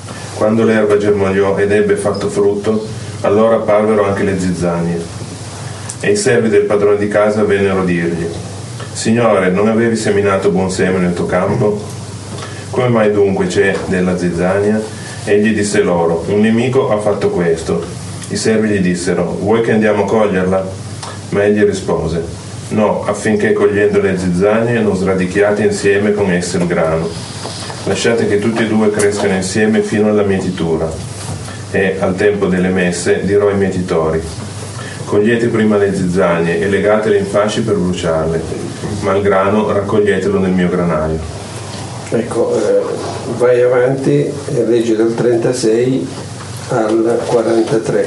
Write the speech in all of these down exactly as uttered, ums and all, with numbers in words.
Quando l'erba germogliò ed ebbe fatto frutto, allora apparvero anche le zizzanie. E i servi del padrone di casa vennero a dirgli: Signore, non avevi seminato buon seme nel tuo campo? Come mai dunque c'è della zizzania? Egli disse loro: un nemico ha fatto questo. I servi gli dissero: vuoi che andiamo a coglierla? Ma egli rispose: no, affinché cogliendo le zizzanie non sradichiate insieme con esse il grano. Lasciate che tutti e due crescano insieme fino alla mietitura. E al tempo delle messe dirò ai mietitori: cogliete prima le zizzanie e legatele in fasci per bruciarle, ma il grano raccoglietelo nel mio granaio. Ecco, eh, vai avanti e leggi dal trentasei al quarantatré.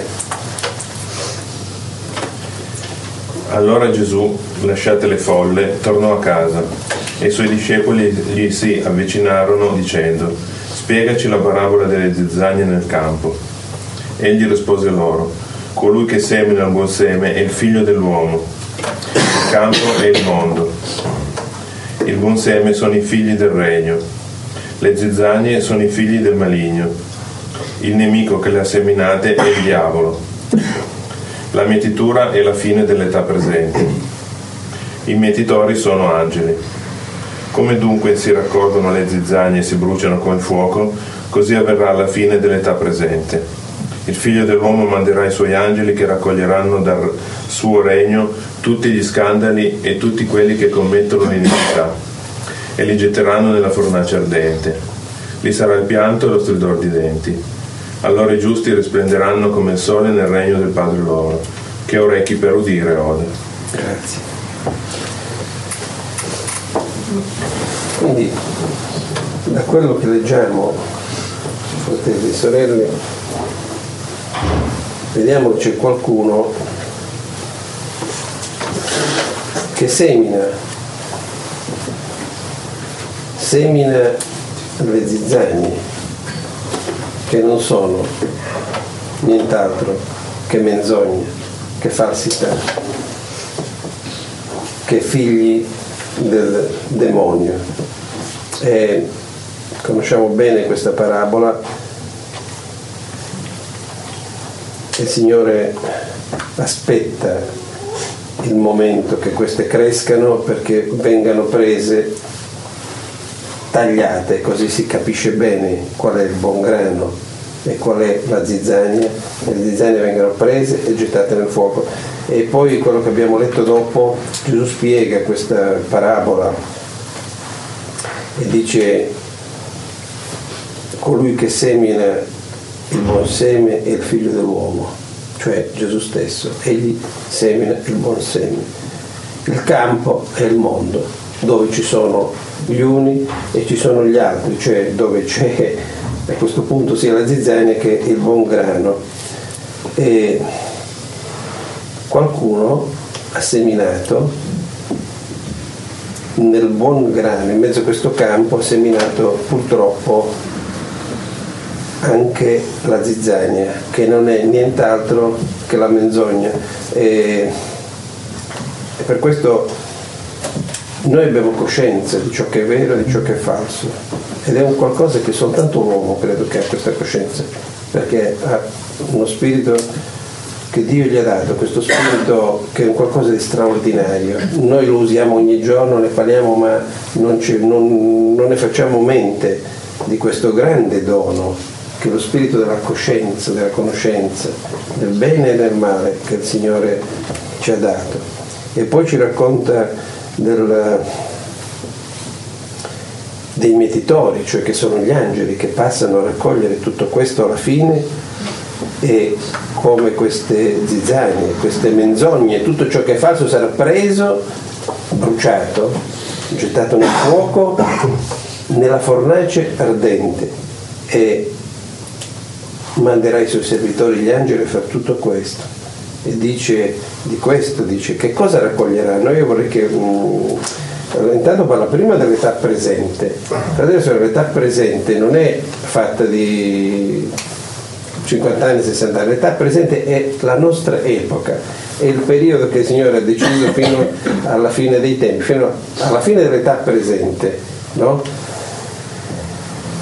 Allora Gesù, lasciate le folle, tornò a casa e i suoi discepoli gli si avvicinarono dicendo: spiegaci la parabola delle zizzanie nel campo. Egli rispose loro: colui che semina il buon seme è il figlio dell'uomo, il campo è il mondo. Il buon seme sono i figli del regno, le zizzanie sono i figli del maligno. Il nemico che le ha seminate è il diavolo. La mietitura è la fine dell'età presente. I mietitori sono angeli. Come dunque si raccolgono le zizzanie e si bruciano con il fuoco, così avverrà la fine dell'età presente. Il figlio dell'uomo manderà i suoi angeli che raccoglieranno dal suo regno tutti gli scandali e tutti quelli che commettono l'iniquità e li getteranno nella fornace ardente. Lì sarà il pianto e lo stridor di denti. Allora i giusti risplenderanno come il sole nel regno del Padre loro. Che orecchi per udire ode. Grazie. Quindi, da quello che leggiamo, fratelli e sorelle, vediamo che c'è qualcuno che semina, semina le zizzanie, che non sono nient'altro che menzogna, che falsità, che figli del demonio. E conosciamo bene questa parabola. Il Signore aspetta il momento che queste crescano perché vengano prese, tagliate, così si capisce bene qual è il buon grano e qual è la zizzania. Le zizzanie vengono prese e gettate nel fuoco. E poi quello che abbiamo letto dopo, Gesù spiega questa parabola e dice: colui che semina il buon seme è il figlio dell'uomo, cioè Gesù stesso. Egli semina il buon seme. Il campo è il mondo, dove ci sono gli uni e ci sono gli altri, cioè dove c'è a questo punto sia la zizzania che il buon grano. E qualcuno ha seminato nel buon grano, in mezzo a questo campo ha seminato purtroppo anche la zizzania, che non è nient'altro che la menzogna. E, e per questo noi abbiamo coscienza di ciò che è vero e di ciò che è falso, ed è un qualcosa che soltanto l'uomo credo che ha questa coscienza, perché ha uno spirito che Dio gli ha dato, questo spirito che è un qualcosa di straordinario. Noi lo usiamo ogni giorno, ne parliamo, ma non, ci, non, non ne facciamo mente di questo grande dono che è lo spirito della coscienza, della conoscenza del bene e del male che il Signore ci ha dato. E poi ci racconta del, dei mietitori, cioè che sono gli angeli che passano a raccogliere tutto questo alla fine, e come queste zizzanie, queste menzogne, tutto ciò che è falso sarà preso, bruciato, gettato nel fuoco, nella fornace ardente, e manderà i suoi servitori gli angeli a fare tutto questo. E dice di questo, dice che cosa raccoglieranno. Io vorrei che um, intanto parla prima dell'età presente. Adesso l'età presente non è fatta di cinquanta anni, sessanta anni, l'età presente è la nostra epoca, è il periodo che il Signore ha deciso fino alla fine dei tempi, fino alla fine dell'età presente, no?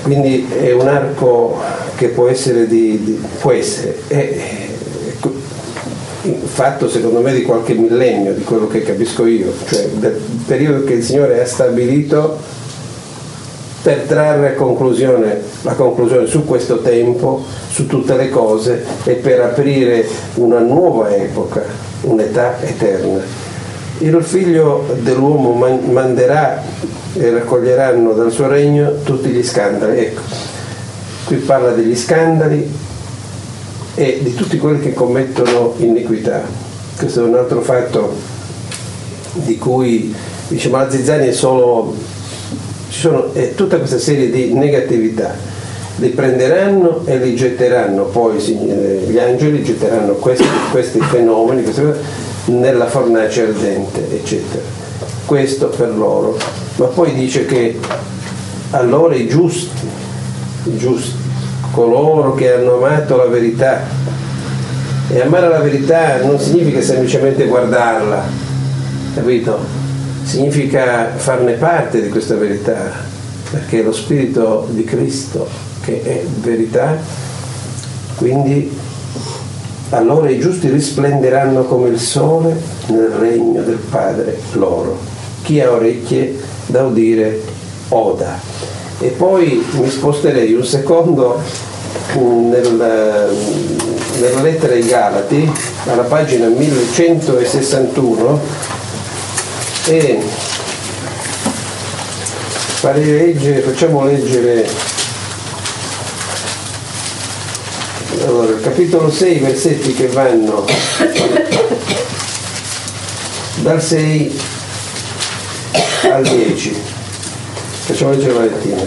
quindi è un arco che può essere, di, di, può essere è, è fatto secondo me di qualche millennio, di quello che capisco io, cioè del periodo che il Signore ha stabilito per trarre conclusione, la conclusione su questo tempo, su tutte le cose, e per aprire una nuova epoca, un'età eterna. Il figlio dell'uomo man- manderà e raccoglieranno dal suo regno tutti gli scandali. Ecco, qui parla degli scandali e di tutti quelli che commettono iniquità. Questo è un altro fatto di cui dice, ma la zizzania è solo, ci sono è tutta questa serie di negatività. Li prenderanno e li getteranno, poi gli angeli getteranno questi, questi fenomeni queste cose, nella fornace ardente, eccetera. Questo per loro. Ma poi dice che allora i giusti, i giusti, coloro che hanno amato la verità, e amare la verità non significa semplicemente guardarla, capito? Significa farne parte di questa verità, perché è lo Spirito di Cristo che è verità. Quindi allora i giusti risplenderanno come il sole nel regno del Padre loro. Chi ha orecchie da udire oda. E poi mi sposterei un secondo nel, nella lettera ai Galati, alla pagina millecentosessantuno, e farei leggere, facciamo leggere allora, il capitolo sei, versetti che vanno dal sei al dieci. Facciamo leggere la lettina.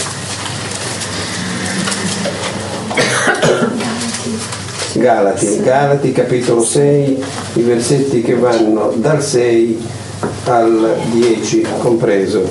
Galati, Galati capitolo sei, i versetti che vanno dal sei al dieci compreso.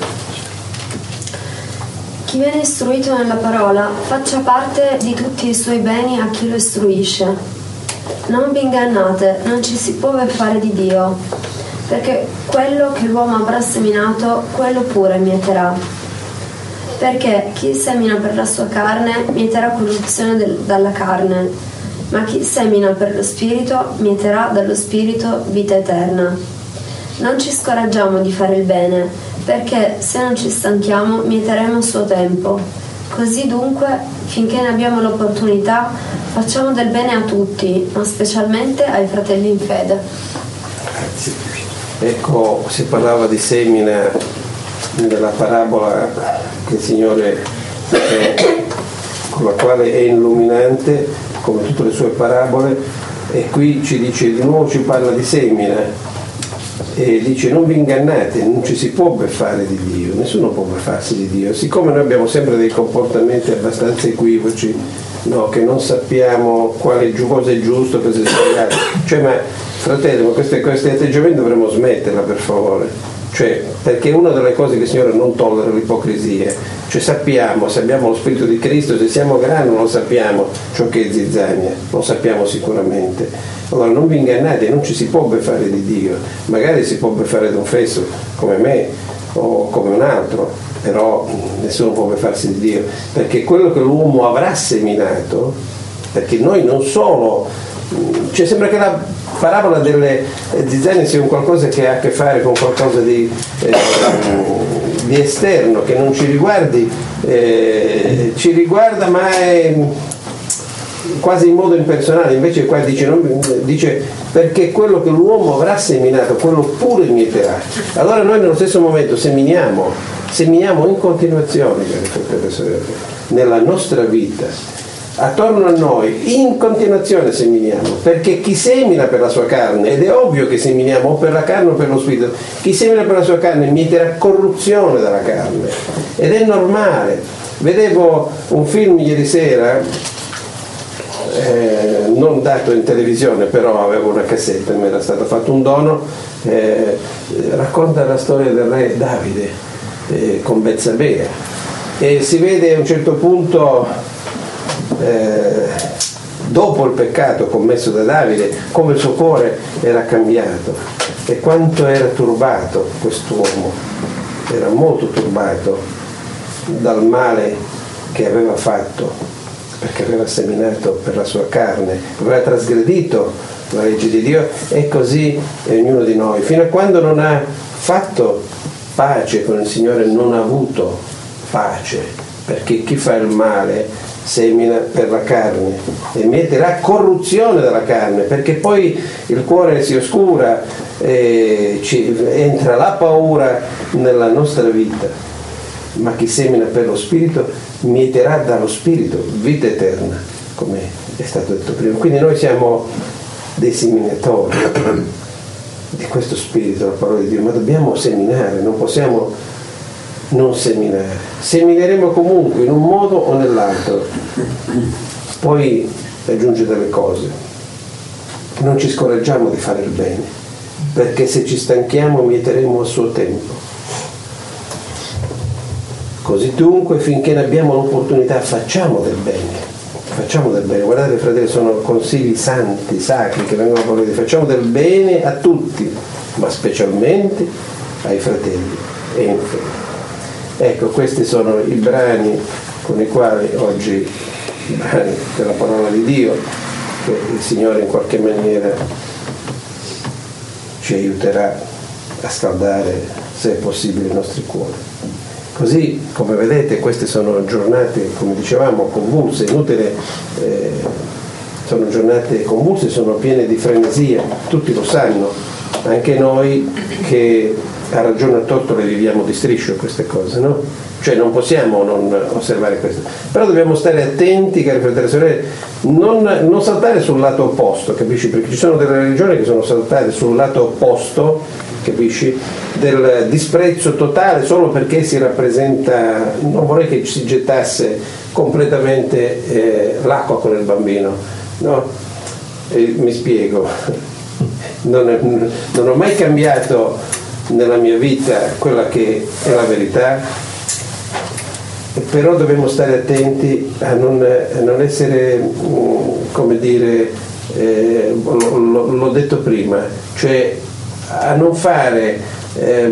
Chi viene istruito nella parola faccia parte di tutti i suoi beni a chi lo istruisce. Non vi ingannate, non ci si può beffare di Dio, perché quello che l'uomo avrà seminato, quello pure mieterà. Perché chi semina per la sua carne mieterà corruzione del, dalla carne, ma chi semina per lo Spirito mieterà dallo Spirito vita eterna. Non ci scoraggiamo di fare il bene, perché se non ci stanchiamo mieteremo a suo tempo. Così dunque, finché ne abbiamo l'opportunità, facciamo del bene a tutti, ma specialmente ai fratelli in fede. Grazie. Ecco, si parlava di semina nella parabola che il Signore è, con la quale è illuminante come tutte le sue parabole, e qui ci dice di nuovo, ci parla di semina e dice non vi ingannate, non ci si può beffare di Dio, nessuno può beffarsi di Dio. Siccome noi abbiamo sempre dei comportamenti abbastanza equivoci, no, che non sappiamo quale cosa è giusto, cosa è sbagliato, cioè, ma fratello, ma questi, questi atteggiamenti dovremmo smetterla, per favore. Cioè, perché una delle cose che il Signore non tollera è l'ipocrisia. Cioè sappiamo, se abbiamo lo Spirito di Cristo, se siamo grandi non lo sappiamo ciò che è zizzania, lo sappiamo sicuramente. Allora non vi ingannate, non ci si può beffare di Dio. Magari si può beffare di un fesso come me o come un altro, però nessuno può beffarsi di Dio, perché quello che l'uomo avrà seminato, perché noi non solo, cioè sembra che la parabola delle zizzanie sia un qualcosa che ha a che fare con qualcosa di, eh, di esterno, che non ci riguardi, eh, ci riguarda ma è quasi in modo impersonale. Invece qua dice, non, dice perché quello che l'uomo avrà seminato, quello pure mieterà. Allora noi nello stesso momento seminiamo, seminiamo in continuazione, nella nostra vita. Attorno a noi in continuazione seminiamo, perché chi semina per la sua carne, ed è ovvio che seminiamo o per la carne o per lo spirito, chi semina per la sua carne mieterà corruzione dalla carne, ed è normale. Vedevo un film ieri sera, eh, non dato in televisione, però avevo una cassetta, mi era stato fatto un dono, eh, racconta la storia del re Davide eh, con Betsabea, e si vede a un certo punto, Eh, dopo il peccato commesso da Davide, come il suo cuore era cambiato e quanto era turbato quest'uomo. Era molto turbato dal male che aveva fatto, perché aveva seminato per la sua carne, aveva trasgredito la legge di Dio, e così è ognuno di noi. Fino a quando non ha fatto pace con il Signore non ha avuto pace, perché chi fa il male semina per la carne e mette la corruzione della carne, perché poi il cuore si oscura e ci entra la paura nella nostra vita. Ma chi semina per lo Spirito mieterà dallo Spirito vita eterna, come è stato detto prima. Quindi noi siamo dei seminatori di questo Spirito, la parola di Dio, ma dobbiamo seminare, non possiamo non seminare. Semineremo comunque in un modo o nell'altro. Poi aggiunge delle cose: non ci scoraggiamo di fare il bene, perché se ci stanchiamo mieteremo a suo tempo. Così dunque, finché ne abbiamo l'opportunità, facciamo del bene. Facciamo del bene. Guardate, fratelli, sono consigli santi, sacri che vengono parlati. Facciamo del bene a tutti, ma specialmente ai fratelli e in fede. Ecco, questi sono i brani con i quali oggi, i brani della parola di Dio, che il Signore in qualche maniera ci aiuterà a scaldare, se è possibile, i nostri cuori. Così, come vedete, queste sono giornate, come dicevamo, convulse, inutile, eh, sono giornate convulse, sono piene di frenesia, tutti lo sanno, anche noi che a ragione o torto le viviamo di striscio queste cose, no? Cioè non possiamo non osservare questo, però dobbiamo stare attenti, cari fratelli e sorelle, non, non saltare sul lato opposto, capisci? Perché ci sono delle religioni che sono saltate sul lato opposto, capisci? Del disprezzo totale solo perché si rappresenta, non vorrei che si gettasse completamente eh, l'acqua con il bambino, no? E mi spiego, non, è, non ho mai cambiato nella mia vita quella che è la verità, però dobbiamo stare attenti a non, a non essere, come dire, eh, l'ho detto prima, cioè a non fare eh,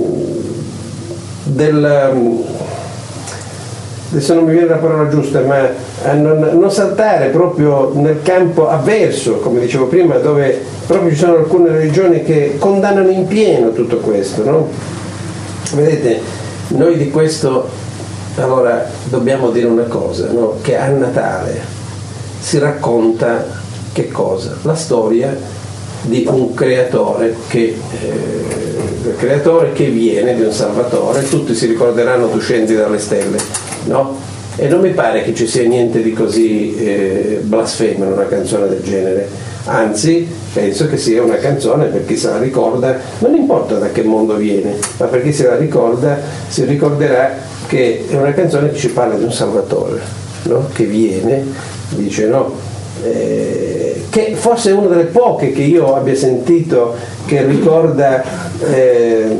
del, adesso non mi viene la parola giusta, ma a non, non saltare proprio nel campo avverso, come dicevo prima, dove proprio ci sono alcune religioni che condannano in pieno tutto questo, no? Vedete, noi di questo allora dobbiamo dire una cosa, no? Che a Natale si racconta che cosa? La storia di un creatore che, eh, il creatore che viene, di un salvatore. Tutti si ricorderanno Tu scendi dalle stelle, no? E non mi pare che ci sia niente di così eh, blasfemo in una canzone del genere, anzi penso che sia una canzone per chi se la ricorda, non importa da che mondo viene, ma per chi se la ricorda si ricorderà che è una canzone che ci parla di un salvatore, no? Che viene, dice, no? Eh, che forse è una delle poche che io abbia sentito che ricorda eh,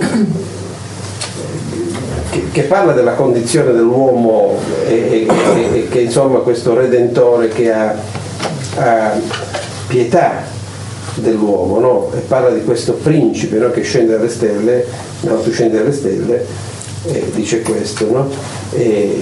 che, che parla della condizione dell'uomo e, e, e che insomma questo redentore che ha, ha pietà dell'uomo, no? E parla di questo principe, no? Che scende dalle stelle, no? Tu scendi dalle stelle, e dice questo, no? E,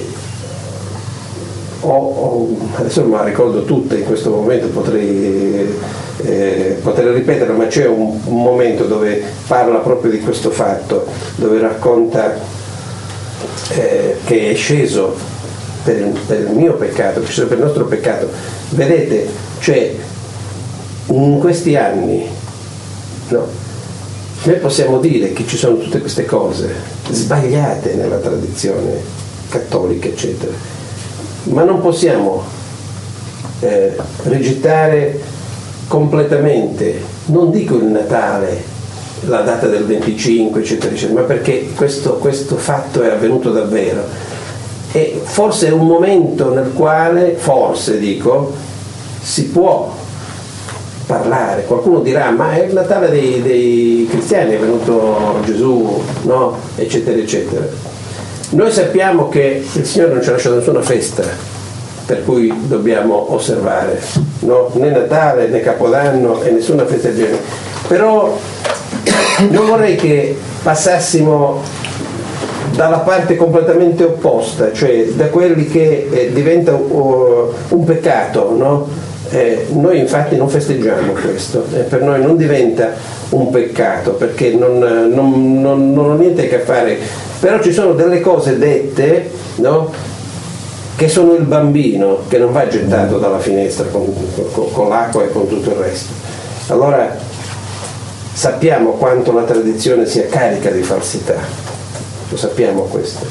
Ho, ho, adesso non me la ricordo tutta in questo momento, potrei, eh, potrei ripeterla, ma c'è un, un momento dove parla proprio di questo fatto, dove racconta eh, che è sceso per il, per il mio peccato, è sceso per il nostro peccato. Vedete, cioè in questi anni, no, noi possiamo dire che ci sono tutte queste cose sbagliate nella tradizione cattolica, eccetera, ma non possiamo eh, rigettare completamente, non dico il Natale, la data del venticinque, eccetera, eccetera, ma perché questo, questo fatto è avvenuto davvero. E forse è un momento nel quale, forse dico, si può parlare. Qualcuno dirà, ma è il Natale dei, dei cristiani, è venuto Gesù, no? Eccetera, eccetera. Noi sappiamo che il Signore non ci ha lasciato nessuna festa per cui dobbiamo osservare, no? Né Natale né Capodanno e nessuna festa del genere. Però non vorrei che passassimo dalla parte completamente opposta, cioè da quelli che eh, diventa uh, un peccato, no? Eh, noi infatti non festeggiamo questo, eh, per noi non diventa un peccato perché non, non, non, non ho niente a che fare, però ci sono delle cose dette, no? Che sono il bambino che non va gettato dalla finestra con, con, con l'acqua e con tutto il resto. Allora sappiamo quanto la tradizione sia carica di falsità, lo sappiamo questo.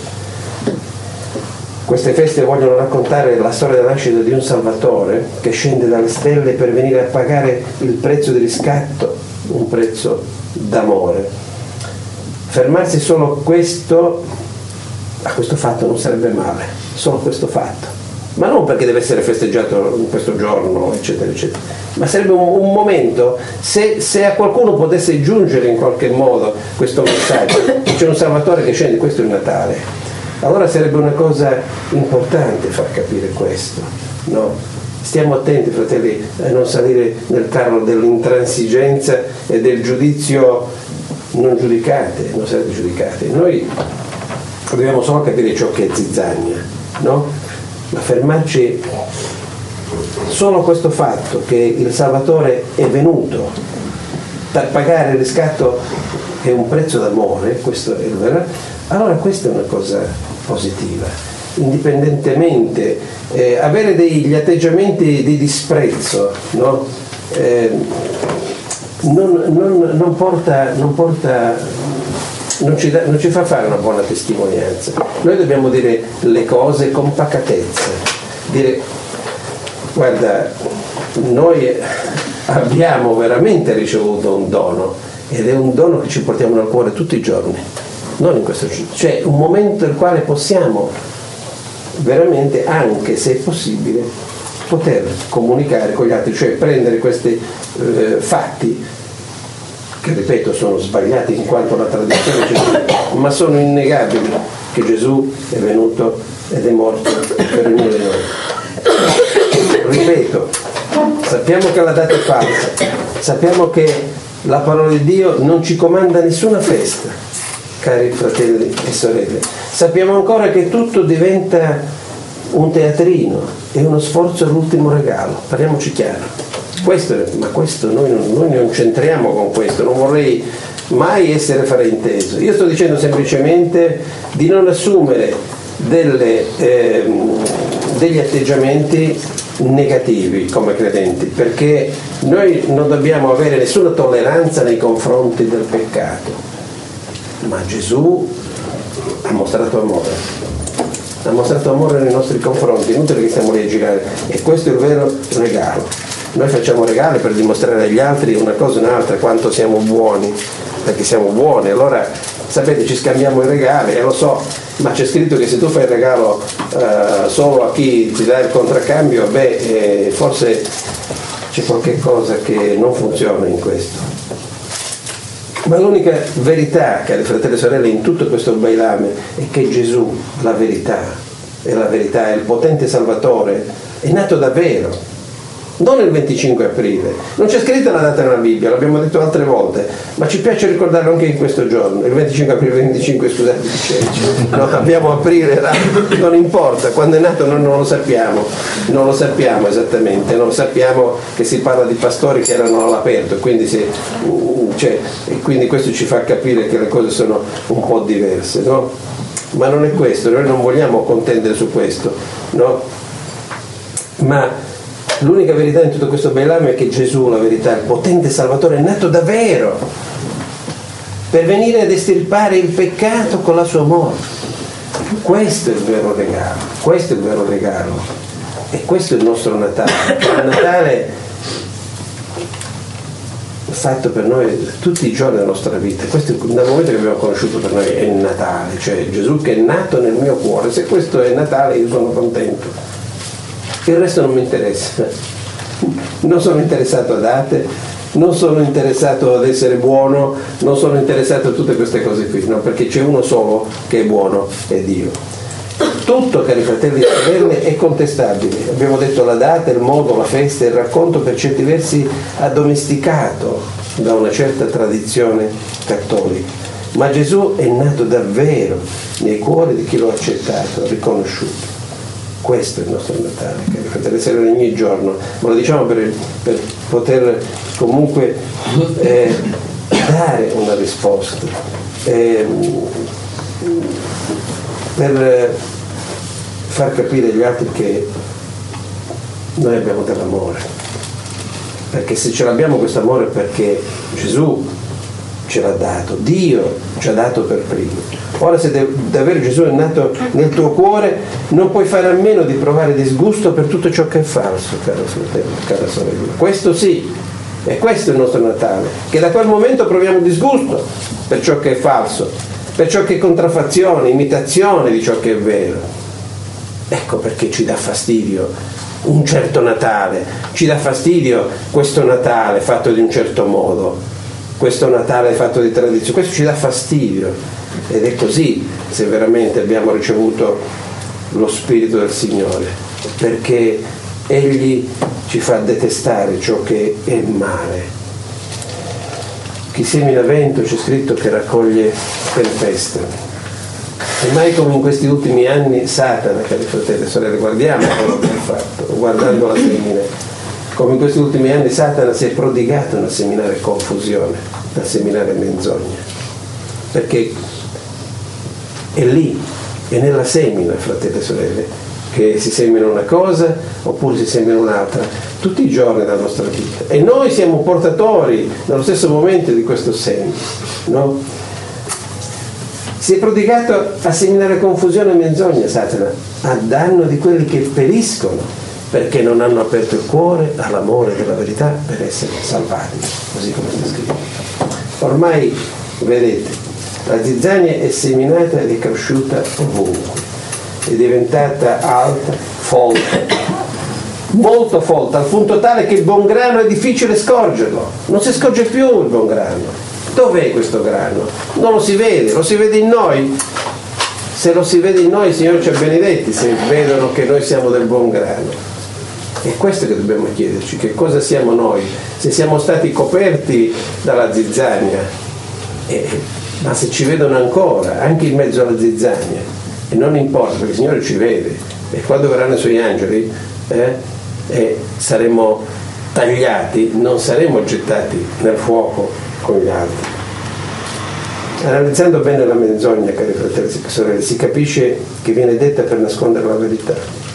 Queste feste vogliono raccontare la storia della nascita di un Salvatore che scende dalle stelle per venire a pagare il prezzo di riscatto, un prezzo d'amore. Fermarsi solo questo, a questo fatto non sarebbe male, solo questo fatto, ma non perché deve essere festeggiato in questo giorno, eccetera, eccetera, ma sarebbe un, un momento, se, se a qualcuno potesse giungere in qualche modo questo messaggio, c'è un Salvatore che scende, questo è il Natale. Allora sarebbe una cosa importante far capire questo, no? Stiamo attenti, fratelli, a non salire nel carro dell'intransigenza e del giudizio. Non giudicate, non sarete giudicati. Noi dobbiamo solo capire ciò che è zizzania, no? Ma fermarci solo questo fatto che il Salvatore è venuto per pagare il riscatto è un prezzo d'amore, questo è il vero. Allora questa è una cosa positiva, indipendentemente eh, avere degli atteggiamenti di disprezzo, no? eh, non, non, non porta, non, porta non, ci da, non ci fa fare una buona testimonianza. Noi dobbiamo dire le cose con pacatezza, dire guarda, noi abbiamo veramente ricevuto un dono ed è un dono che ci portiamo nel cuore tutti i giorni. Non in questo, cioè un momento nel quale possiamo veramente, anche se è possibile, poter comunicare con gli altri, cioè prendere questi eh, fatti che ripeto sono sbagliati in quanto la tradizione Gesù, ma sono innegabili che Gesù è venuto ed è morto per ognuno di noi. Ripeto, sappiamo che la data è falsa, sappiamo che la parola di Dio non ci comanda nessuna festa. Cari fratelli e sorelle, sappiamo ancora che tutto diventa un teatrino e uno sforzo all'ultimo regalo, parliamoci chiaro. Questo, ma questo noi non, noi non c'entriamo con questo, non vorrei mai essere frainteso. Io sto dicendo semplicemente di non assumere delle, eh, degli atteggiamenti negativi come credenti, perché noi non dobbiamo avere nessuna tolleranza nei confronti del peccato. Ma Gesù ha mostrato amore, ha mostrato amore nei nostri confronti, inutile che stiamo lì a girare, e questo è il vero regalo. Noi facciamo regali per dimostrare agli altri una cosa e un'altra, quanto siamo buoni, perché siamo buoni, allora sapete ci scambiamo i regali, e lo so, ma c'è scritto che se tu fai il regalo uh, solo a chi ti dà il contraccambio, beh, eh, forse c'è qualche cosa che non funziona in questo. Ma l'unica verità, cari fratelli e sorelle, in tutto questo bailame è che Gesù, la verità, è la verità, è il potente Salvatore, è nato davvero, non il venticinque aprile. Non c'è scritta la data nella Bibbia, l'abbiamo detto altre volte, ma ci piace ricordarlo anche in questo giorno, il venticinque aprile, venticinque, scusate, no, abbiamo aprile, non importa, quando è nato noi non lo sappiamo, non lo sappiamo esattamente, non sappiamo che si parla di pastori che erano all'aperto, quindi, si, cioè, e quindi questo ci fa capire che le cose sono un po' diverse, no? Ma non è questo, noi non vogliamo contendere su questo, no? Ma l'unica verità in tutto questo bailame è che Gesù, la verità, il potente Salvatore, è nato davvero per venire ad estirpare il peccato con la sua morte. Questo è il vero regalo, questo è il vero regalo, e questo è il nostro Natale. Il Natale fatto per noi tutti i giorni della nostra vita. Questo è dal momento che abbiamo conosciuto, per noi è il Natale, cioè Gesù che è nato nel mio cuore. Se questo è Natale io sono contento, il resto non mi interessa, non sono interessato a date, non sono interessato ad essere buono, non sono interessato a tutte queste cose qui, no? Perché c'è uno solo che è buono, è Dio. Tutto, cari fratelli e sorelle, è contestabile. Abbiamo detto la data, il modo, la festa, il racconto per certi versi addomesticato da una certa tradizione cattolica. ma Gesù è nato davvero nei cuori di chi lo ha accettato, riconosciuto. Questo è il nostro Natale, cari fratelli e sorelle, ogni giorno, ma lo diciamo per, per poter comunque eh, dare una risposta, eh, per far capire agli altri che noi abbiamo dell'amore, perché se ce l'abbiamo questo amore è perché Gesù ce l'ha dato, Dio ci ha dato per primo. Ora se davvero Gesù è nato nel tuo cuore, non puoi fare a meno di provare disgusto per tutto ciò che è falso, caro fratello, cara sorella. Questo sì, e questo è il nostro Natale, che da quel momento proviamo disgusto per ciò che è falso, per ciò che è contraffazione, imitazione di ciò che è vero. Ecco perché ci dà fastidio un certo Natale, ci dà fastidio questo Natale fatto di un certo modo, questo Natale fatto di tradizione, questo ci dà fastidio, ed è così se veramente abbiamo ricevuto lo Spirito del Signore, perché Egli ci fa detestare ciò che è male. Chi semina vento, c'è scritto, che raccoglie tempeste. E mai come in questi ultimi anni Satana, cari fratelli e sorelle, guardiamo quello che ha fatto, guardando la semina, come in questi ultimi anni Satana si è prodigato nel seminare confusione, nel seminare menzogna, perché è lì, è nella semina, fratelli e sorelle, che si semina una cosa oppure si semina un'altra, tutti i giorni della nostra vita, e noi siamo portatori nello stesso momento di questo seme, no? Si è prodigato a seminare confusione e menzogna Satana, a danno di quelli che periscono perché non hanno aperto il cuore all'amore della verità per essere salvati, così come è scritto. Ormai, vedete, la zizzania è seminata ed è cresciuta ovunque, è diventata alta, folta, molto folta, al punto tale che il buon grano è difficile scorgerlo, non si scorge più il buon grano. Dov'è questo grano? Non lo si vede, lo si vede in noi. Se lo si vede in noi, il Signore ci ha benedetti, se vedono che noi siamo del buon grano. È questo che dobbiamo chiederci, che cosa siamo noi? Se siamo stati coperti dalla zizzania, eh, ma se ci vedono ancora, anche in mezzo alla zizzania, e non importa, perché il Signore ci vede, e quando verranno i Suoi angeli, eh, eh, saremo tagliati, non saremo gettati nel fuoco con gli altri. Analizzando bene la menzogna, cari fratelli e sorelle, si capisce che viene detta per nascondere la verità,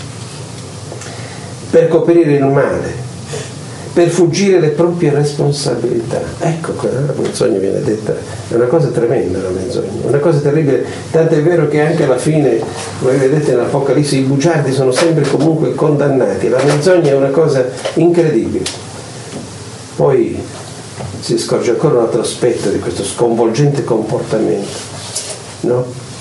per coprire il male, per fuggire le proprie responsabilità. Ecco, la menzogna viene detta, è una cosa tremenda la menzogna, una cosa terribile, tanto è vero che anche alla fine, voi vedete nell'Apocalisse, i bugiardi sono sempre comunque condannati, la menzogna è una cosa incredibile. Poi si scorge ancora un altro aspetto di questo sconvolgente comportamento, no?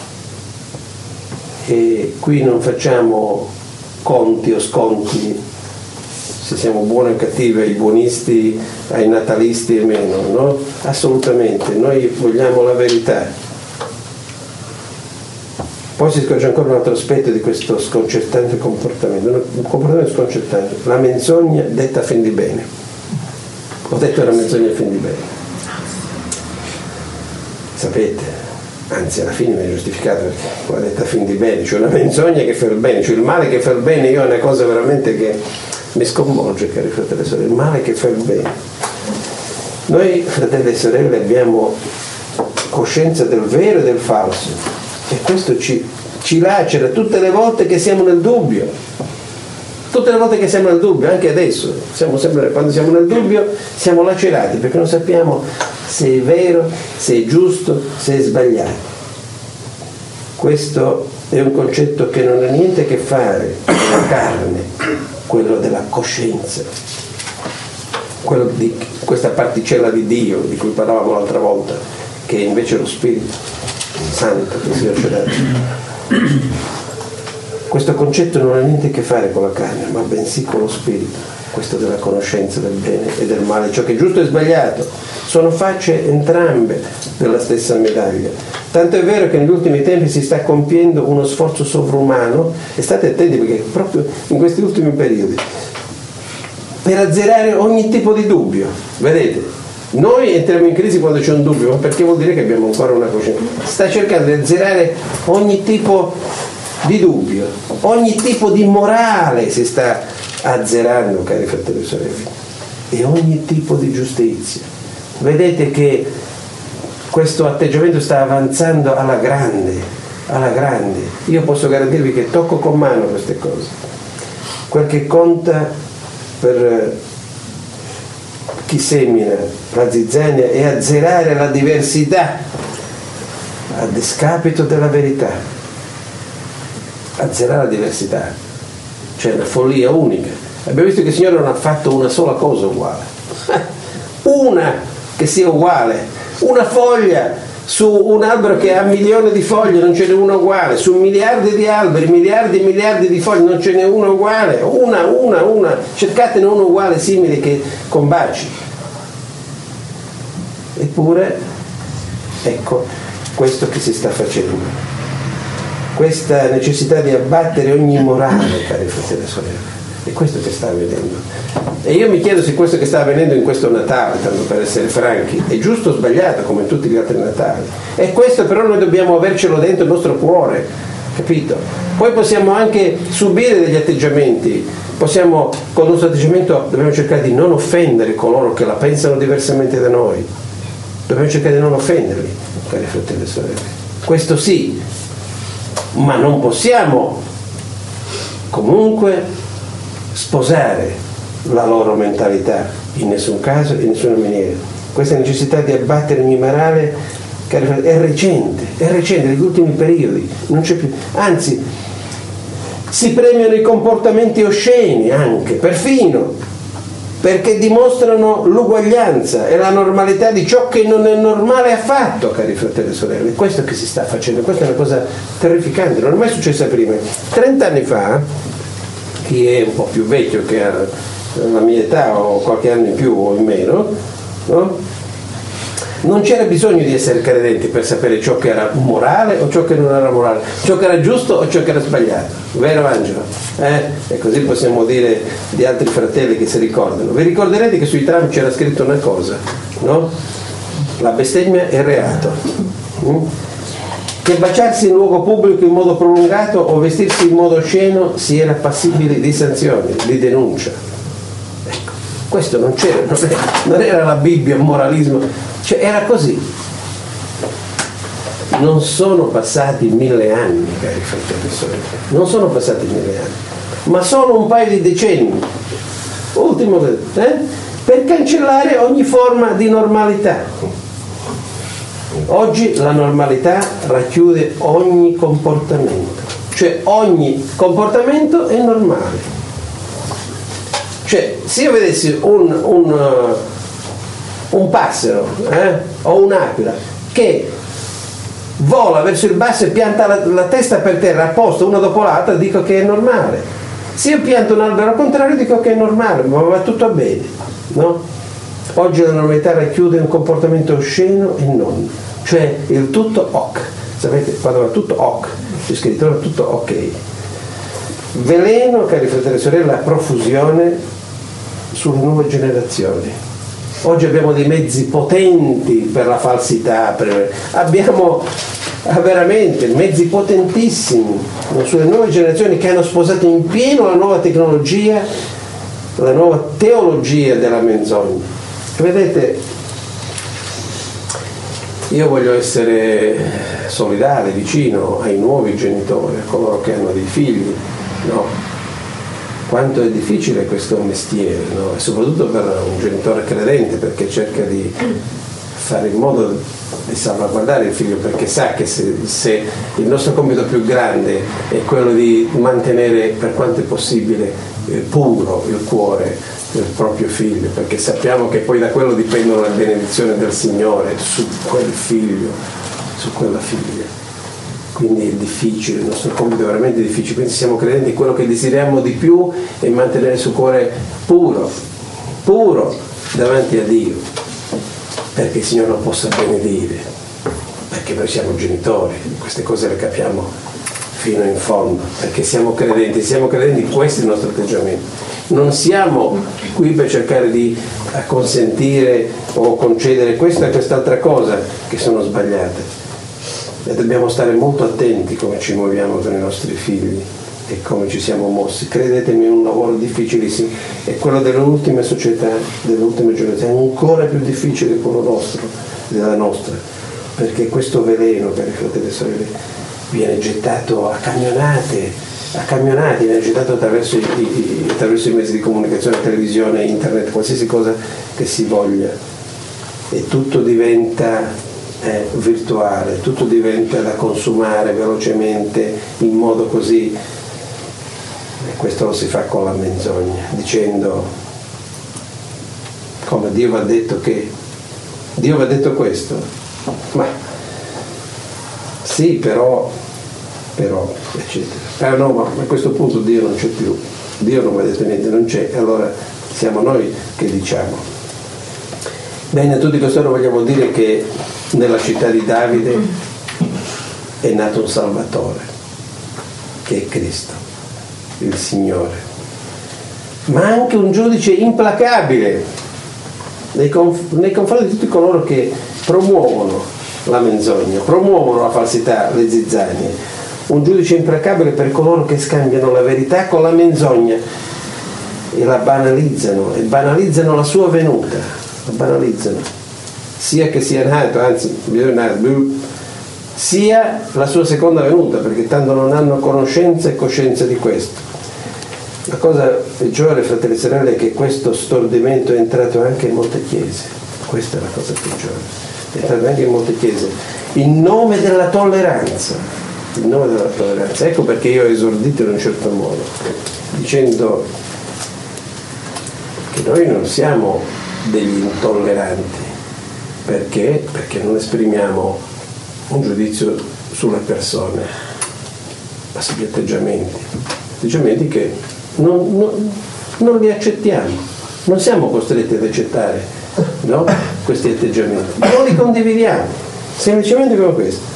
E qui non facciamo conti o sconti, se siamo buoni o cattivi, ai buonisti, ai natalisti e meno, no? Assolutamente, noi vogliamo la verità. Poi si scorge ancora un altro aspetto di questo sconcertante comportamento, un comportamento sconcertante, la menzogna detta a fin di bene. Ho detto era menzogna a fin di bene. Sapete, anzi alla fine mi è giustificato perché l'ho detta a fin di bene, cioè una menzogna che fa il bene, cioè il male che fa il bene, io è una cosa veramente che mi sconvolge, cari fratelli e sorelle, il male che fa il bene. Noi, fratelli e sorelle, abbiamo coscienza del vero e del falso, e questo ci, ci lacera tutte le volte che siamo nel dubbio. Tutte le volte che siamo nel dubbio, anche adesso, siamo sempre, quando siamo nel dubbio siamo lacerati perché non sappiamo se è vero, se è giusto, se è sbagliato. Questo è un concetto che non ha niente a che fare con la carne, quello della coscienza, quello di questa particella di Dio di cui parlavamo l'altra volta, che è invece lo Spirito Santo che si è dato. Questo concetto non ha niente a che fare con la carne, ma bensì con lo spirito, questo della conoscenza del bene e del male, ciò che è giusto e sbagliato. Sono facce entrambe della stessa medaglia. Tanto è vero che negli ultimi tempi si sta compiendo uno sforzo sovrumano, e state attenti perché proprio in questi ultimi periodi, per azzerare ogni tipo di dubbio. Vedete? Noi entriamo in crisi quando c'è un dubbio, ma perché vuol dire che abbiamo ancora una coscienza. Sta cercando di azzerare ogni tipo di dubbio, ogni tipo di morale si sta azzerando, cari fratelli e sorelle, e ogni tipo di giustizia. Vedete che questo atteggiamento sta avanzando alla grande, alla grande. Io posso garantirvi che tocco con mano queste cose. Quel che conta per chi semina la zizzania è azzerare la diversità a discapito della verità. Azzerare la diversità, c'è una follia unica. Abbiamo visto che il Signore non ha fatto una sola cosa uguale, una che sia uguale, una foglia su un albero che ha milioni di foglie non ce n'è una uguale, su miliardi di alberi, miliardi e miliardi di foglie non ce n'è una uguale, una, una, una, cercatene uno uguale simile che combaci. Eppure ecco questo che si sta facendo, questa necessità di abbattere ogni morale, cari fratelli e sorelle. È questo che sta avvenendo. E io mi chiedo se questo che sta avvenendo in questo Natale, tanto per essere franchi, è giusto o sbagliato come in tutti gli altri Natali. E questo però noi dobbiamo avercelo dentro il nostro cuore, capito? Poi possiamo anche subire degli atteggiamenti, possiamo, con il nostro atteggiamento dobbiamo cercare di non offendere coloro che la pensano diversamente da noi. Dobbiamo cercare di non offenderli, cari fratelli e sorelle. Questo sì, ma non possiamo comunque sposare la loro mentalità in nessun caso e in nessuna maniera. Questa necessità di abbattere ogni morale è recente, è recente, negli ultimi periodi, non c'è più. Anzi, si premiano i comportamenti osceni anche, perfino, perché dimostrano l'uguaglianza e la normalità di ciò che non è normale affatto, cari fratelli e sorelle. Questo che si sta facendo, questa è una cosa terrificante, non è mai successa prima. Trent'anni fa, chi è un po' più vecchio che ha la mia età o qualche anno in più o in meno, no? Non c'era bisogno di essere credenti per sapere ciò che era morale o ciò che non era morale, ciò che era giusto o ciò che era sbagliato, vero Angelo? Eh? E così possiamo dire di altri fratelli che si ricordano. Vi ricorderete che sui tram c'era scritto una cosa, no? La bestemmia è reato, mm? Che baciarsi in luogo pubblico in modo prolungato o vestirsi in modo osceno si era passibili di sanzioni, di denuncia. Ecco, questo non c'era, non era, non era la Bibbia, il moralismo, cioè era così. Non sono passati mille anni, cari fratelli e sorelle, non sono passati mille anni, ma solo un paio di decenni, ultimo, eh? Per cancellare ogni forma di normalità. Oggi la normalità racchiude ogni comportamento, cioè ogni comportamento è normale. Cioè, se io vedessi un, un, uh, un passero eh, o un'aquila che vola verso il basso e pianta la, la testa per terra a posto una dopo l'altra, dico che è normale. Se io pianto un albero al contrario, dico che è normale, ma va tutto bene, no? Oggi la normalità racchiude un comportamento osceno e non, cioè il tutto ok. Sapete, quando va tutto ok, c'è scritto tutto ok. Veleno, cari fratelli e sorelle, a profusione sulle nuove generazioni. Oggi abbiamo dei mezzi potenti per la falsità, per... abbiamo veramente mezzi potentissimi sulle nuove generazioni che hanno sposato in pieno la nuova tecnologia, la nuova teologia della menzogna. Vedete, io voglio essere solidale, vicino ai nuovi genitori, a coloro che hanno dei figli, no? Quanto è difficile questo mestiere, no? E soprattutto per un genitore credente, perché cerca di fare in modo di salvaguardare il figlio, perché sa che se, se il nostro compito più grande è quello di mantenere per quanto è possibile eh, puro il cuore del proprio figlio, perché sappiamo che poi da quello dipendono le benedizioni del Signore su quel figlio, su quella figlia. Quindi è difficile, il nostro compito è veramente difficile, quindi siamo credenti, quello che desideriamo di più è mantenere il suo cuore puro, puro davanti a Dio, perché il Signore lo possa benedire, perché noi siamo genitori, queste cose le capiamo fino in fondo, perché siamo credenti, siamo credenti, questo è il nostro atteggiamento. Non siamo qui per cercare di acconsentire o concedere questa e quest'altra cosa che sono sbagliate, e dobbiamo stare molto attenti come ci muoviamo con i nostri figli e come ci siamo mossi. Credetemi, è un lavoro difficilissimo, e quello delle ultime società, delle ultime generazioni, è ancora più difficile di quello nostro, della nostra, perché questo veleno, cari fratelli e sorelle, viene gettato a camionate, a camionate, viene gettato attraverso i, i, attraverso i mezzi di comunicazione, televisione, internet, qualsiasi cosa che si voglia, e tutto diventa eh, virtuale, tutto diventa da consumare velocemente in modo così, e questo lo si fa con la menzogna, dicendo come Dio va detto che Dio va detto questo, ma sì, però però eccetera. Ah no, ma a questo punto Dio non c'è più, Dio non va detto niente, non c'è, allora siamo noi che diciamo. Bene, a tutti costoro vogliamo dire che nella città di Davide è nato un Salvatore, che è Cristo, il Signore, ma anche un giudice implacabile nei, conf- nei confronti di tutti coloro che promuovono la menzogna, promuovono la falsità, le zizzanie. Un giudice implacabile per coloro che scambiano la verità con la menzogna e la banalizzano, e banalizzano la sua venuta, la banalizzano, sia che sia nato, anzi sia la sua seconda venuta, perché tanto non hanno conoscenza e coscienza di questo. La cosa peggiore, fratelli e sorelle, è che questo stordimento è entrato anche in molte chiese. Questa è la cosa peggiore, è entrato anche in molte chiese in nome della tolleranza. Il nome della tolleranza. Ecco perché io ho esordito in un certo modo, dicendo che noi non siamo degli intolleranti. Perché? Perché non esprimiamo un giudizio sulle persone, ma sugli atteggiamenti. Atteggiamenti che non, non, non li accettiamo, non siamo costretti ad accettare, no? Questi atteggiamenti. Non li condividiamo, semplicemente come questo.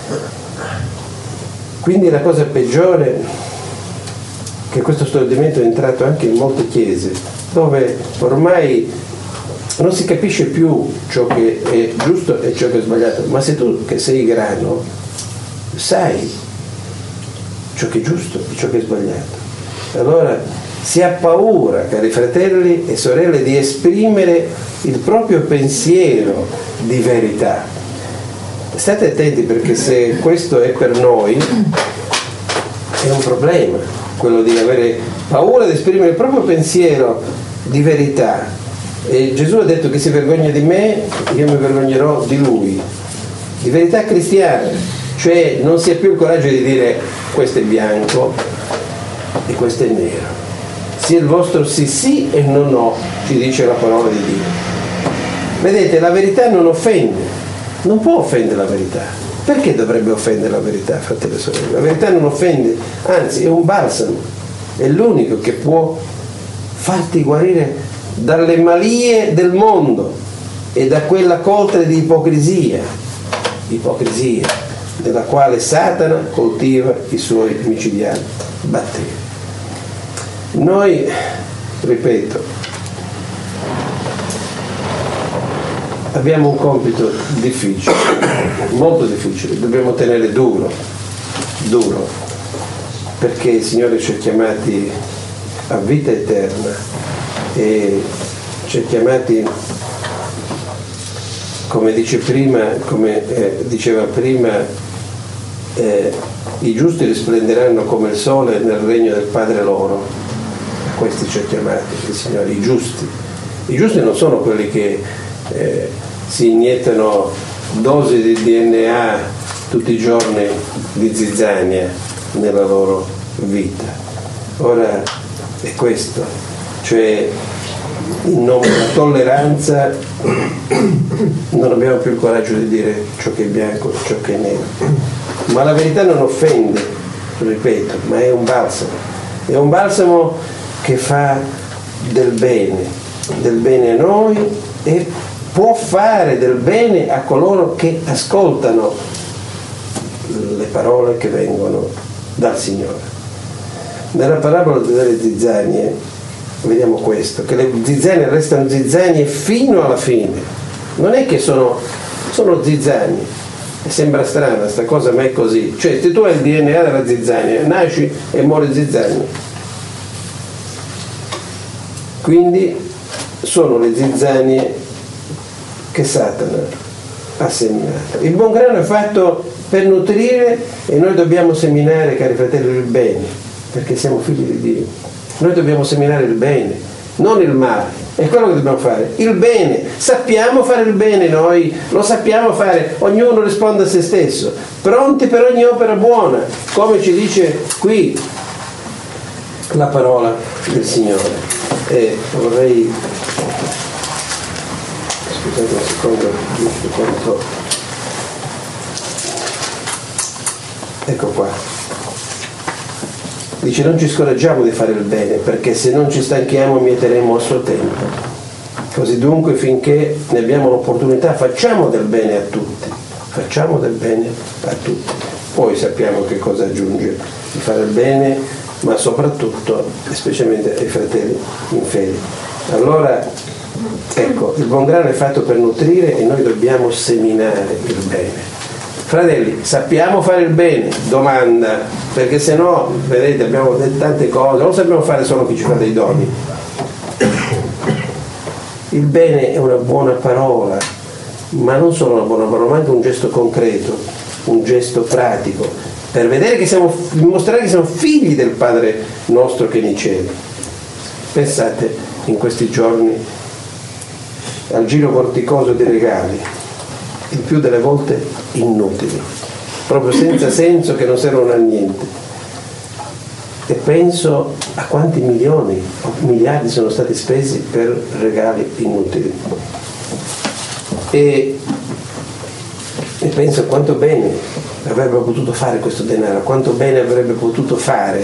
Quindi la cosa peggiore è che questo stordimento è entrato anche in molte chiese, dove ormai non si capisce più ciò che è giusto e ciò che è sbagliato, ma se tu che sei grano sai ciò che è giusto e ciò che è sbagliato, allora si ha paura, cari fratelli e sorelle, di esprimere il proprio pensiero di verità. State attenti, perché se questo è per noi è un problema, quello di avere paura di esprimere il proprio pensiero di verità. E Gesù ha detto che si vergogna di me, io mi vergognerò di lui, di verità cristiana, cioè non si ha più il coraggio di dire questo è bianco e questo è nero, sia il vostro sì sì e no no, ci dice la parola di Dio. Vedete, la verità non offende. Non può offendere la verità. Perché dovrebbe offendere la verità, fratelli e sorelle? La verità non offende, anzi è un balsamo, è l'unico che può farti guarire dalle malie del mondo e da quella coltre di ipocrisia, ipocrisia nella quale Satana coltiva i suoi micidiali batteri. Noi, ripeto, abbiamo un compito difficile, molto difficile, dobbiamo tenere duro, duro, perché il Signore ci ha chiamati a vita eterna e ci ha chiamati, come dice prima, come eh, diceva prima, eh, i giusti risplenderanno come il sole nel regno del Padre loro. A questi ci ha chiamati il Signore, i giusti. I giusti non sono quelli che Eh, si iniettano dosi di D N A tutti i giorni di zizzania nella loro vita. Ora è questo, cioè in nome della tolleranza non abbiamo più il coraggio di dire ciò che è bianco e ciò che è nero, ma la verità non offende, ripeto, ma è un balsamo, è un balsamo che fa del bene, del bene a noi e può fare del bene a coloro che ascoltano le parole che vengono dal Signore. Nella parabola delle zizzanie vediamo questo, che le zizzanie restano zizzanie fino alla fine. Non è che sono, sono zizzanie, e sembra strana sta cosa, ma è così. Cioè, se tu hai il D N A della zizzania, nasci e muori zizzania. Quindi sono le zizzanie che Satana ha seminato. Il buon grano è fatto per nutrire, e noi dobbiamo seminare, cari fratelli, il bene, perché siamo figli di Dio. Noi dobbiamo seminare il bene, non il male. È quello che dobbiamo fare, il bene. Sappiamo fare il bene noi, lo sappiamo fare, ognuno risponde a se stesso, pronti per ogni opera buona, come ci dice qui la parola del Signore. E vorrei, scusate un secondo, giusto quanto, ecco qua. Dice: non ci scoraggiamo di fare il bene, perché se non ci stanchiamo mieteremo a suo tempo. Così dunque, finché ne abbiamo l'opportunità, facciamo del bene a tutti, facciamo del bene a tutti. Poi sappiamo che cosa aggiunge: di fare il bene, ma soprattutto, specialmente ai fratelli in fede. Allora, ecco, il buon grano è fatto per nutrire, e noi dobbiamo seminare il bene. Fratelli, sappiamo fare il bene? Domanda, perché se no, vedete, abbiamo detto tante cose, non sappiamo fare solo chi ci fa dei doni. Il bene è una buona parola, ma non solo una buona parola, ma anche un gesto concreto, un gesto pratico, per vedere che siamo, dimostrare che siamo figli del Padre nostro che è nei cieli. Pensate in questi giorni al giro vorticoso dei regali, il più delle volte inutili, proprio senza senso, che non servono a niente. E penso a quanti milioni o miliardi sono stati spesi per regali inutili. E, e penso a quanto bene avrebbe potuto fare questo denaro, quanto bene avrebbe potuto fare,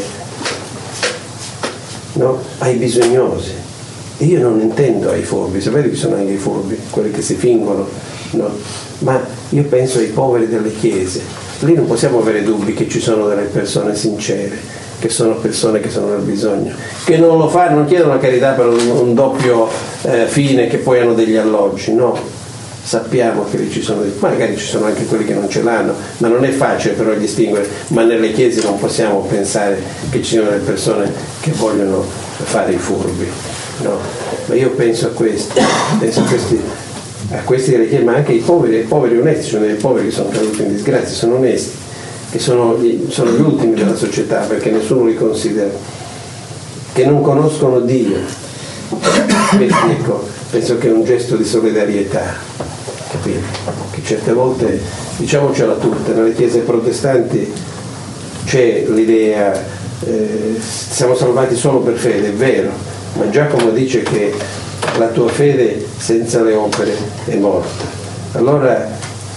no? Ai bisognosi. E io non intendo ai furbi, sapete che sono anche i furbi, quelli che si fingono, no? Ma io penso ai poveri delle chiese. Lì non possiamo avere dubbi che ci sono delle persone sincere, che sono persone che sono nel bisogno, che non lo fanno, non chiedono la carità per un, un doppio eh, fine, che poi hanno degli alloggi, no. Sappiamo che lì ci sono, magari ci sono anche quelli che non ce l'hanno, ma non è facile però distinguere. Ma nelle chiese non possiamo pensare che ci siano delle persone che vogliono fare i furbi, no. Ma io penso a questi, penso a questi a questi delle chiese, ma anche ai poveri, ai poveri onesti. Ci sono dei poveri che sono caduti in disgrazia, sono onesti, che sono gli, sono gli ultimi della società, perché nessuno li considera, che non conoscono Dio. Quindi, ecco, penso che è un gesto di solidarietà, capite? Che certe volte, diciamocela tutta, nelle chiese protestanti c'è l'idea eh, siamo salvati solo per fede, è vero, ma Giacomo dice che la tua fede senza le opere è morta. Allora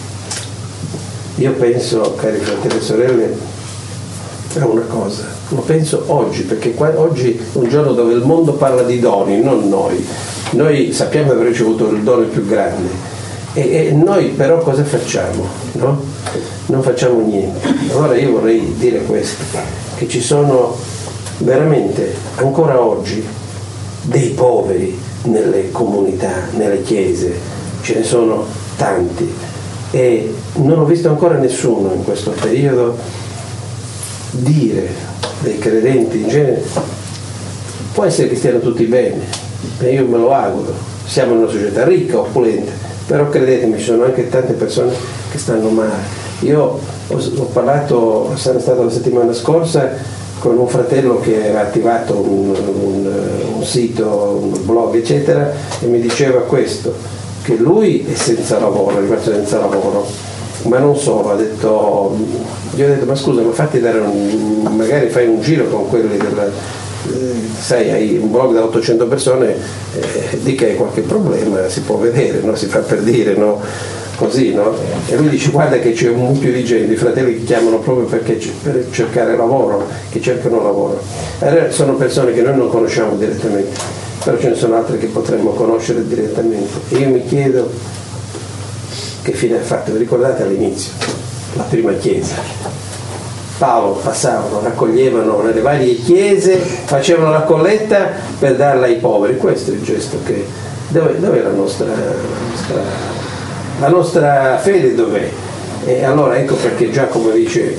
io penso, cari fratelli e sorelle, a una cosa, lo penso oggi, perché qua, oggi è un giorno dove il mondo parla di doni, non noi. Noi sappiamo di aver ricevuto il dono più grande, e, e noi però cosa facciamo? No? Non facciamo niente. Allora io vorrei dire questo, che ci sono veramente ancora oggi dei poveri nelle comunità, nelle chiese, ce ne sono tanti, e non ho visto ancora nessuno in questo periodo dire, dei credenti in genere, può essere che stiano tutti bene, e io me lo auguro, siamo in una società ricca, opulenta, però credetemi, ci sono anche tante persone che stanno male. Io ho, ho parlato, sarà stata la settimana scorsa, con un fratello che aveva attivato un, un, un sito, un blog eccetera, e mi diceva questo, che lui è senza lavoro, è rimasto senza lavoro, ma non solo, ha detto, gli ho detto, ma scusa, ma fatti dare un, magari fai un giro con quelli della, eh, sai, hai un blog da ottocento persone, eh, di che hai qualche problema, si può vedere, no? Si fa per dire, no? Così, no? E lui dice, guarda che c'è un mucchio di gente, i fratelli che chiamano proprio perché per cercare lavoro, che cercano lavoro. Allora, sono persone che noi non conosciamo direttamente, però ce ne sono altre che potremmo conoscere direttamente. E io mi chiedo che fine ha fatto. Vi ricordate all'inizio, la prima chiesa? Paolo passavano, raccoglievano nelle varie chiese, facevano la colletta per darla ai poveri. Questo è il gesto che... Dove, dov'è la nostra, la nostra, la nostra fede? Dov'è? E allora ecco perché Giacomo dice,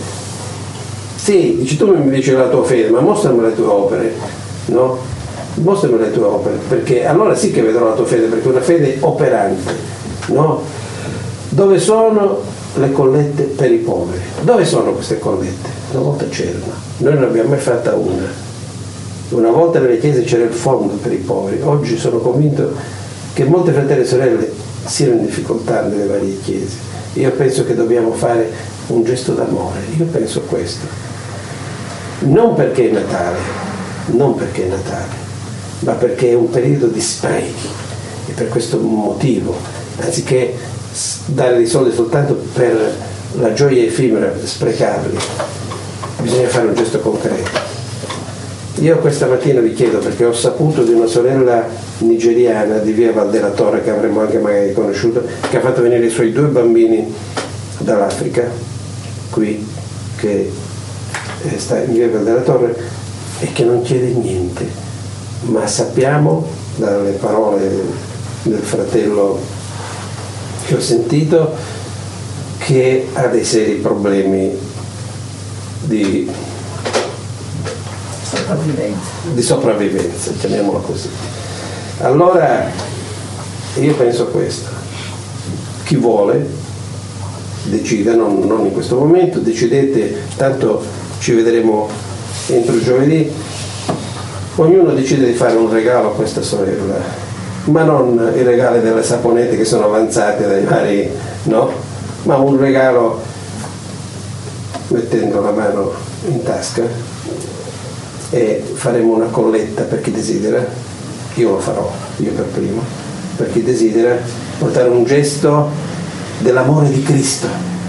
sì, dici tu mi dici la tua fede, ma mostrami le tue opere, no? Mostrami le tue opere, perché allora sì che vedrò la tua fede, perché è una fede operante, no? Dove sono le collette per i poveri? Dove sono queste collette? Una volta c'erano, noi non abbiamo mai fatta una. Una volta nelle chiese c'era il fondo per i poveri. Oggi sono convinto che molti fratelli e sorelle siano in difficoltà nelle varie chiese. Io penso che dobbiamo fare un gesto d'amore, io penso questo. Non perché è Natale, non perché è Natale, ma perché è un periodo di sprechi. E per questo motivo, anziché dare dei soldi soltanto per la gioia effimera, sprecarli, bisogna fare un gesto concreto. Io questa mattina vi chiedo, perché ho saputo di una sorella nigeriana di via Val della Torre, che avremmo anche magari conosciuto, che ha fatto venire i suoi due bambini dall'Africa, qui, che sta in via Val della Torre, e che non chiede niente, ma sappiamo dalle parole del fratello che ho sentito che ha dei seri problemi di sopravvivenza, di sopravvivenza, chiamiamola così. Allora io penso questo: chi vuole decida, non, non in questo momento, decidete, tanto ci vedremo entro giovedì, ognuno decide di fare un regalo a questa sorella, ma non i regali delle saponette che sono avanzate dai vari, no? Ma un regalo mettendo la mano in tasca, e faremo una colletta per chi desidera. Io lo farò, io per primo, per chi desidera portare un gesto dell'amore di Cristo.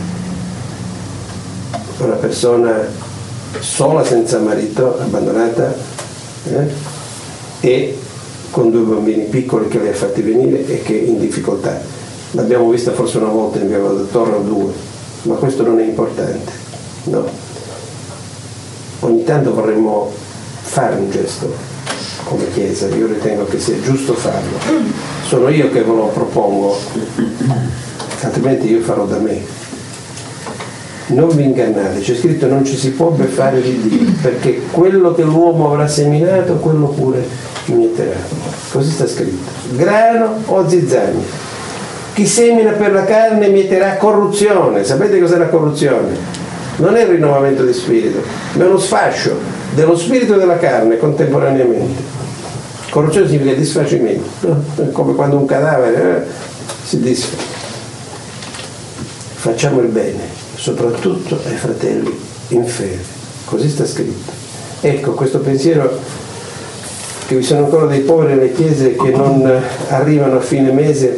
Una persona sola, senza marito, abbandonata, eh? e con due bambini piccoli che lei ha fatti venire e che è in difficoltà. L'abbiamo vista forse una volta in via Val Torre o due, ma questo non è importante, no? Ogni tanto vorremmo fare un gesto come Chiesa, io ritengo che sia giusto farlo. Sono io che ve lo propongo, altrimenti io farò da me. Non vi ingannate, c'è scritto non ci si può beffare di Dio, perché quello che l'uomo avrà seminato, quello pure mieterà. Così sta scritto. Grano o zizzania. Chi semina per la carne mieterà corruzione. Sapete cos'è la corruzione? Non è il rinnovamento di spirito, ma è uno sfascio dello spirito e della carne contemporaneamente. Corruzione significa disfacimento, no? È come quando un cadavere eh, si disfa. Facciamo il bene, soprattutto ai fratelli in fede. Così sta scritto. Ecco, questo pensiero che vi sono ancora dei poveri nelle chiese che non arrivano a fine mese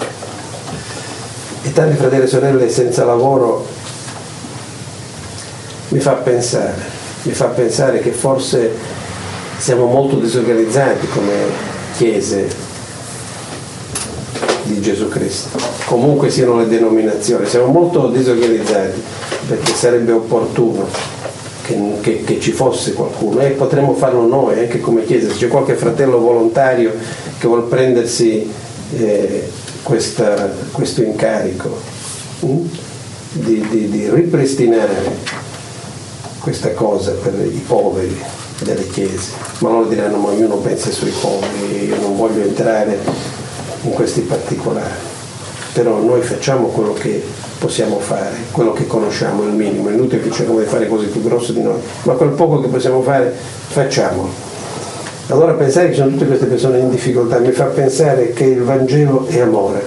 e tanti fratelli e sorelle senza lavoro, mi fa pensare, mi fa pensare che forse siamo molto disorganizzati come chiese di Gesù Cristo, comunque siano le denominazioni, siamo molto disorganizzati, perché sarebbe opportuno che, che, che ci fosse qualcuno, e potremmo farlo noi anche come chiesa. Se c'è qualche fratello volontario che vuol prendersi eh, questa, questo incarico hm? di, di, di ripristinare questa cosa per i poveri delle chiese, ma loro diranno ma ognuno pensa ai suoi poveri, io non voglio entrare in questi particolari, però noi facciamo quello che possiamo fare, quello che conosciamo, il minimo. È inutile che cerchiamo di fare cose più grosse di noi, ma quel poco che possiamo fare facciamolo. Allora pensare che sono tutte queste persone in difficoltà mi fa pensare che il Vangelo è amore,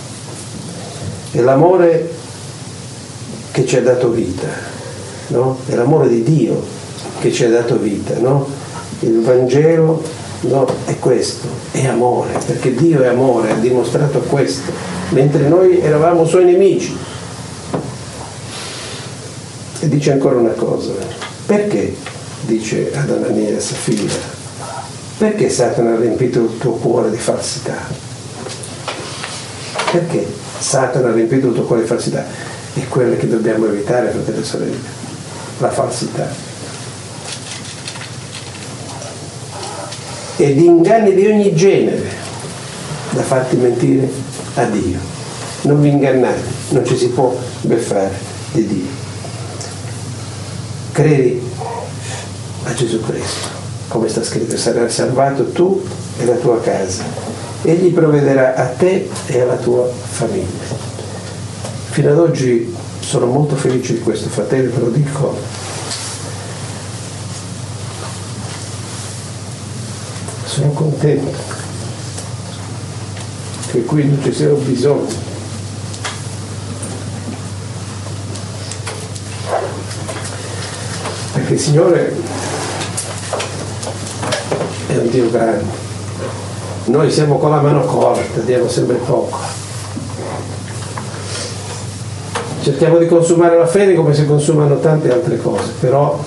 è l'amore che ci ha dato vita, no? È l'amore di Dio che ci ha dato vita, no? Il Vangelo, no, è questo, è amore, perché Dio è amore, ha dimostrato questo, mentre noi eravamo suoi nemici. E dice ancora una cosa: perché, dice ad Anania e Safira, perché Satana ha riempito il tuo cuore di falsità? Perché Satana ha riempito il tuo cuore di falsità? È quelle che dobbiamo evitare, fratelli e sorelle. la falsità e di inganni di ogni genere da farti mentire a Dio. Non vi ingannate, non ci si può beffare di Dio. Credi a Gesù Cristo, come sta scritto, sarai salvato tu e la tua casa. Egli provvederà a te e alla tua famiglia. Fino ad oggi sono molto felice di questo, fratelli, ve lo dico. Sono contento che qui non ci sia bisogno perché il Signore è un Dio grande. Noi siamo con la mano corta, diamo sempre poco. Cerchiamo di consumare la fede come si consumano tante altre cose, però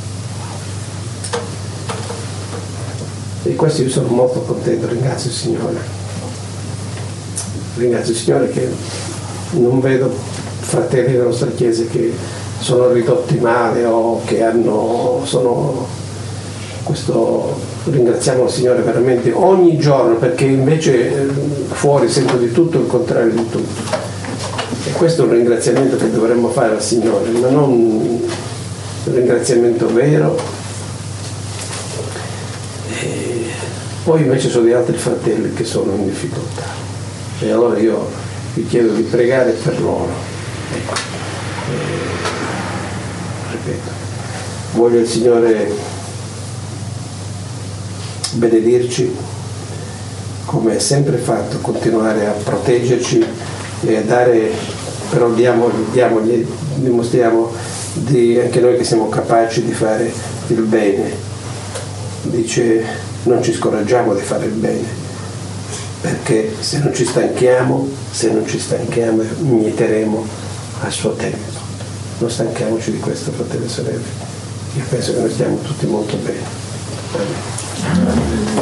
di questo io sono molto contento, ringrazio il Signore. Ringrazio il Signore che non vedo fratelli della nostra Chiesa che sono ridotti male o che hanno sono questo. Ringraziamo il Signore veramente ogni giorno, perché invece fuori sento di tutto il contrario di tutto, e questo è un ringraziamento che dovremmo fare al Signore, ma non un ringraziamento vero. E poi invece sono di altri fratelli che sono in difficoltà, e allora io vi chiedo di pregare per loro. Ecco. E, ripeto, voglio il Signore benedirci come è sempre fatto, continuare a proteggerci e a dare, però diamo, diamo, dimostriamo di, anche noi che siamo capaci di fare il bene. Dice, non ci scoraggiamo di fare il bene, perché se non ci stanchiamo se non ci stanchiamo mieteremo al suo tempo. Non stanchiamoci di questo, fratelli e sorelle. Io penso che noi stiamo tutti molto bene. Amen.